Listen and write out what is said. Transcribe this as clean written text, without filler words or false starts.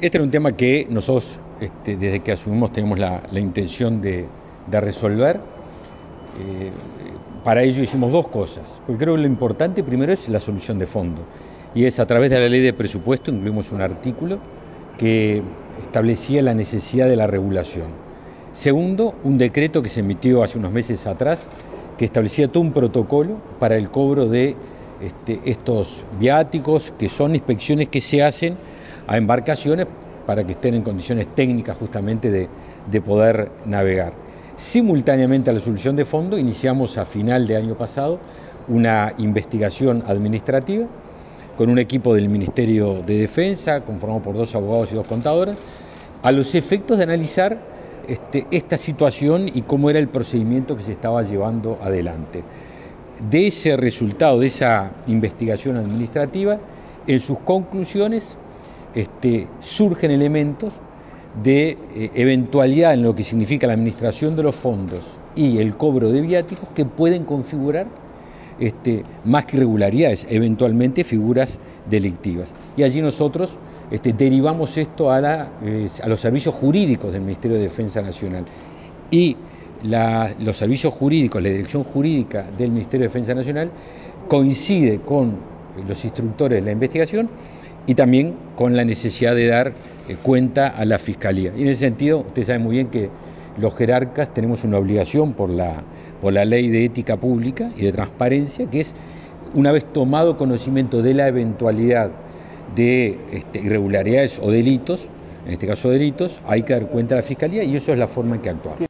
Este era un tema que nosotros, desde que asumimos, tenemos la intención de resolver. Para ello hicimos dos cosas, porque creo que lo importante primero es la solución de fondo, y es a través de la ley de presupuesto incluimos un artículo que establecía la necesidad de la regulación. Segundo, un decreto que se emitió hace unos meses atrás, que establecía todo un protocolo para el cobro de estos viáticos, que son inspecciones que se hacen a embarcaciones para que estén en condiciones técnicas justamente de poder navegar. Simultáneamente a la solución de fondo, iniciamos a final de año pasado una investigación administrativa con un equipo del Ministerio de Defensa, conformado por 2 abogados y 2 contadoras, a los efectos de analizar esta situación y cómo era el procedimiento que se estaba llevando adelante. De ese resultado, de esa investigación administrativa, en sus conclusiones surgen elementos de eventualidad en lo que significa la administración de los fondos y el cobro de viáticos que pueden configurar más que irregularidades, eventualmente figuras delictivas. Y allí nosotros derivamos esto a los servicios jurídicos del Ministerio de Defensa Nacional. Y los servicios jurídicos, la dirección jurídica del Ministerio de Defensa Nacional coincide con los instructores de la investigación y también con la necesidad de dar cuenta a la Fiscalía. Y en ese sentido, ustedes saben muy bien que los jerarcas tenemos una obligación por la Ley de Ética Pública y de Transparencia, que es, una vez tomado conocimiento de la eventualidad de irregularidades o delitos, en este caso delitos, hay que dar cuenta a la Fiscalía y eso es la forma en que actuamos.